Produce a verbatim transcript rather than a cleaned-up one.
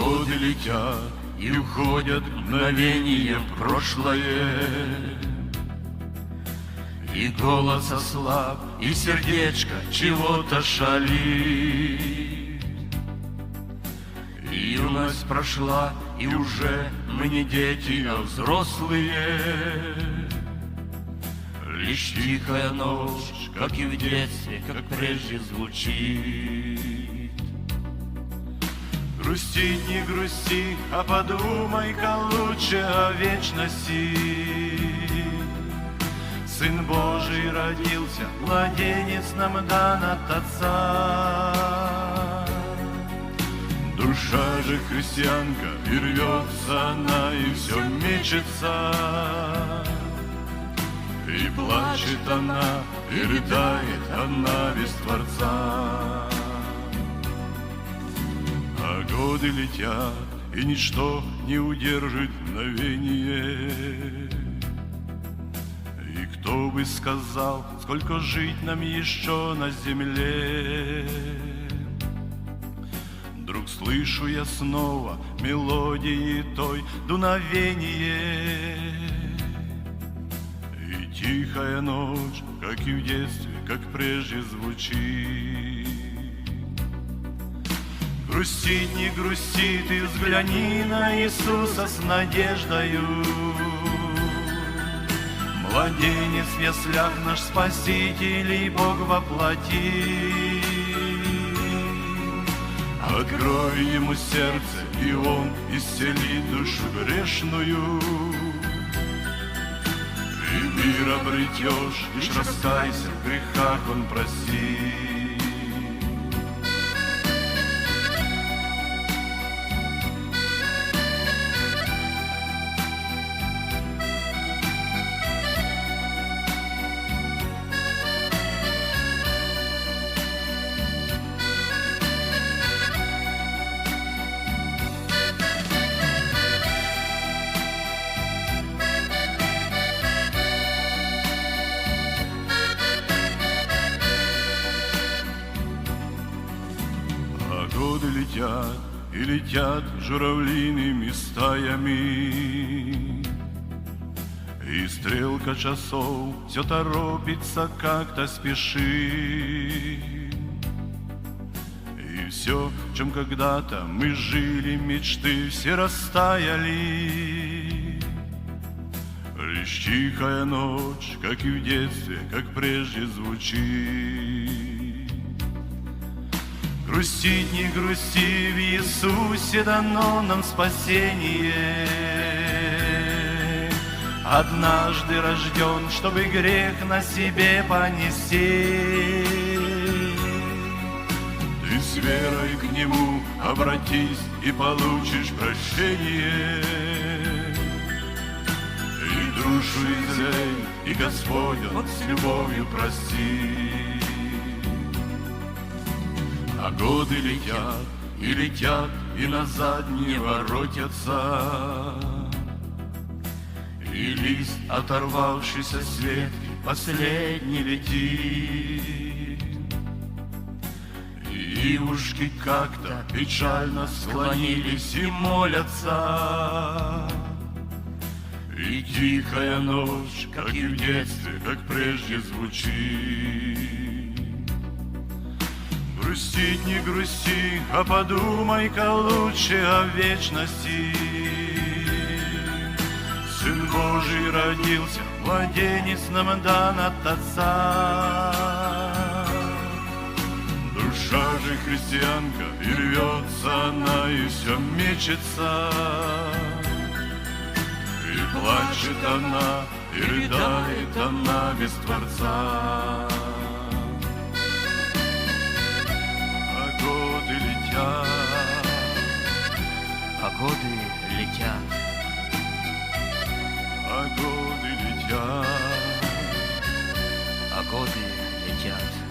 годы летят, и уходят мгновения в прошлое. И голос ослаб, и сердечко чего-то шалит. И юность прошла, и уже мы не дети, а взрослые. Лишь тихая ночь, как и в детстве, как прежде звучит. Грустить не грусти, а подумай-ка лучше о вечности. Сын Божий родился, младенец нам дан от Отца. Душа же христианка, и рвется она, и все мечется. И плачет она, и рыдает она без Творца. А годы летят, и ничто не удержит мгновение. И кто бы сказал, сколько жить нам еще на земле? Вдруг слышу я снова мелодии той дуновение. И тихая ночь, как и в детстве, как прежде звучит. Грустить не грусти, ты взгляни на Иисуса с надеждою. Младенец в яслях наш Спаситель и Бог воплоти. Открой ему сердце, и он исцелит душу грешную. И мир обретешь, лишь раскайся, в грехах он простит. Годы летят, и летят журавлиными стаями. И стрелка часов все торопится, как-то спешит. И все, в чем когда-то мы жили, мечты все растаяли. Лишь тихая ночь, как и в детстве, как прежде звучит. Грустить не грусти, в Иисусе дано нам спасение. Однажды рожден, чтобы грех на себе понести. Ты с верой к Нему обратись и получишь прощение. И душу излей, и Господь Он с любовью простит. А годы летят, и летят, и назад не воротятся. И лист, оторвавшийся с ветки, последний летит. И ивушки как-то печально склонились и молятся. И тихая ночь, как и в детстве, как прежде звучит. Грустить не грусти, а подумай-ка лучше о вечности. Сын Божий родился, младенец нам дан от Отца. Душа же христианка, и рвется она, и все мечется. И плачет она, и рыдает она без Творца. А годы летят, а годы летят, а годы летят.